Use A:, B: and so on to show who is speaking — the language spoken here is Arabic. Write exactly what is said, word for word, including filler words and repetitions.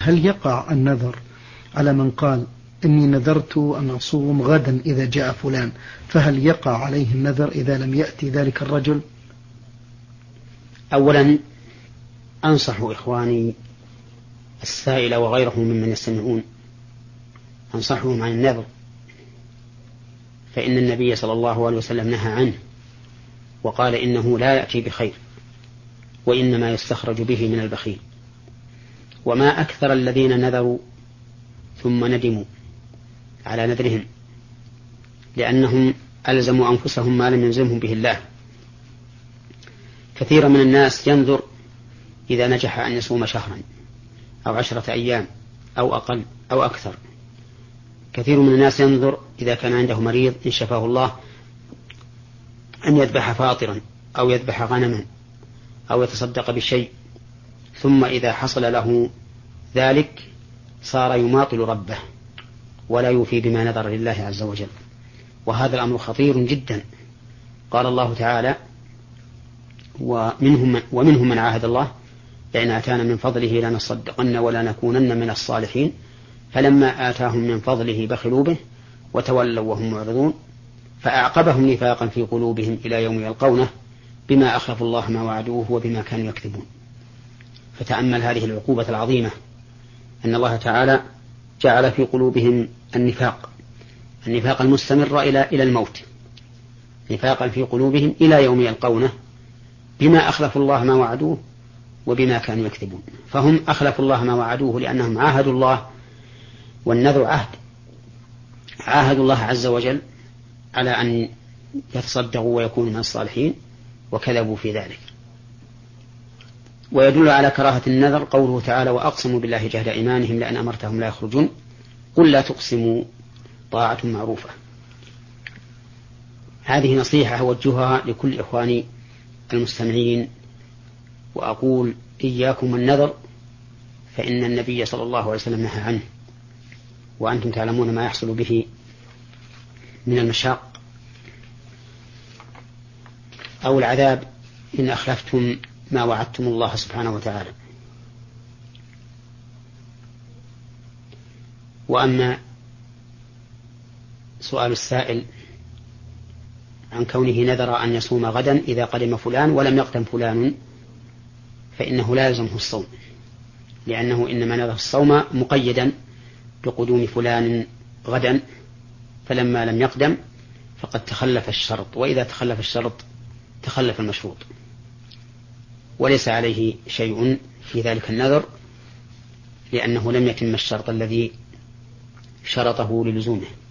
A: هل يقع النذر على من قال إني نذرت أن أصوم غدا إذا جاء فلان، فهل يقع عليه النذر إذا لم يأتي ذلك الرجل؟
B: أولا أنصح إخواني السائل وغيرهم ممن يستمعون، أنصحهم عن النذر، فإن النبي صلى الله عليه وسلم نهى عنه وقال إنه لا يأتي بخير وإنما يستخرج به من البخيل. وما أكثر الذين نذروا ثم ندموا على نذرهم، لأنهم ألزموا أنفسهم ما لم يلزمهم به الله. كثير من الناس ينذر إذا نجح أن يصوم شهرا أو عشرة أيام أو أقل أو أكثر. كثير من الناس ينذر إذا كان عنده مريض إن شفاه الله أن يذبح فاطرا أو يذبح غنما أو يتصدق بشيء، ثم إذا حصل له ذلك صار يماطل ربه ولا يوفي بما نذر لله عز وجل، وهذا الأمر خطير جدا. قال الله تعالى: ومنهم, ومنهم من عاهد الله لئن آتانا من فضله لنصدقن ولا نكونن من الصالحين فلما آتاهم من فضله بخلوا به وتولوا وهم معرضون فأعقبهم نفاقا في قلوبهم إلى يوم يلقونه بما أخلفوا الله ما وعدوه وبما كانوا يكذبون. فتأمل هذه العقوبة العظيمة، أن الله تعالى جعل في قلوبهم النفاق النفاق المستمر إلى إلى الموت، نفاقا في قلوبهم إلى يوم يلقونه بما أخلفوا الله ما وعدوه وبما كانوا يكذبون. فهم أخلفوا الله ما وعدوه لأنهم عاهدوا الله، والنذر عهد، عاهدوا الله عز وجل على أن يتصدقوا ويكونوا من الصالحين وكذبوا في ذلك. ويدل على كراهة النذر قوله تعالى: وأقسموا بالله جهد أيمانهم لأن أمرتهم لا يخرجون قل لا تقسموا طاعة معروفة. هذه نصيحة أوجهها لكل إخواني المستمعين، وأقول: إياكم النذر، فإن النبي صلى الله عليه وسلم نهى عنه، وأنتم تعلمون ما يحصل به من المشاق أو العذاب إن أخلفتم ما وعدتم الله سبحانه وتعالى. وأما سؤال السائل عن كونه نذر أن يصوم غدا إذا قدم فلان ولم يقدم فلان، فإنه لا يلزمه الصوم، لأنه إنما نذر الصوم مقيدا بقدوم فلان غدا، فلما لم يقدم فقد تخلف الشرط، وإذا تخلف الشرط تخلف المشروط، وليس عليه شيء في ذلك النذر لأنه لم يتم الشرط الذي شرطه للزومه.